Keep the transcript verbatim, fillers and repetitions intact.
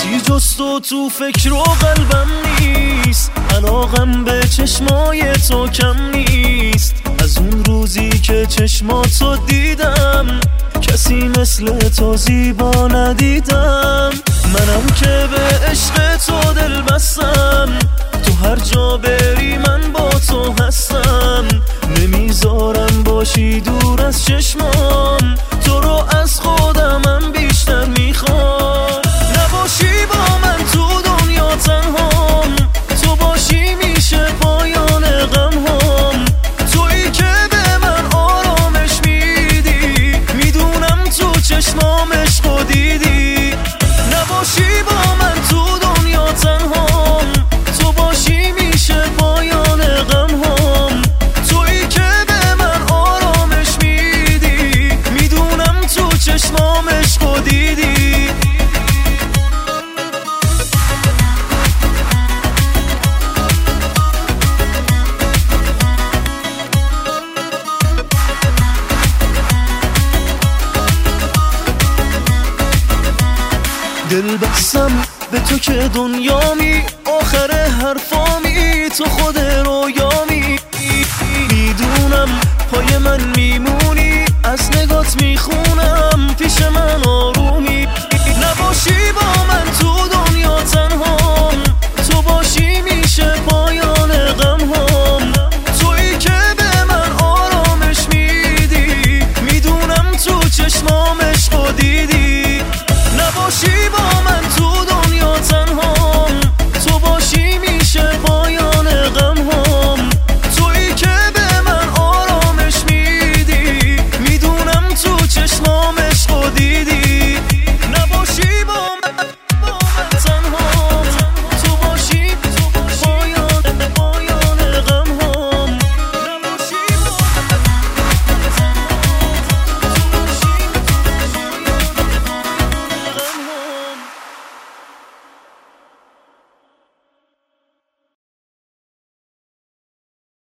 هیچی جز تو تو فکر و قلبم نیست، علاقم به چشمای تو کم نیست. از اون روزی که چشماتو دیدم کسی مثل تو زیبا ندیدم. منم که به عشق تو دل بستم، تو هر جا بری من با تو هستم. نمیذارم باشی دور از چشمام، تو رو از خودمم بیشتر میخوام. نباشی با من تو دنیا تنهام، تو باشی میشه پایان غمهام. تویی که به من آرامش میدی، میدونم تو چشمام عشقو دیدی. نباشی با من تو دنیا تنهام، تو باشی میشه پایان غمهام. تویی که به من آرامش میدی، میدونم تو چشمام عشقو دیدی. دل بستم به تو که دنیامی، آخر حرفامی تو خود رویامی. میدونم پای من میمونی، از نگات میخونم پیش من آرومی. نباشی با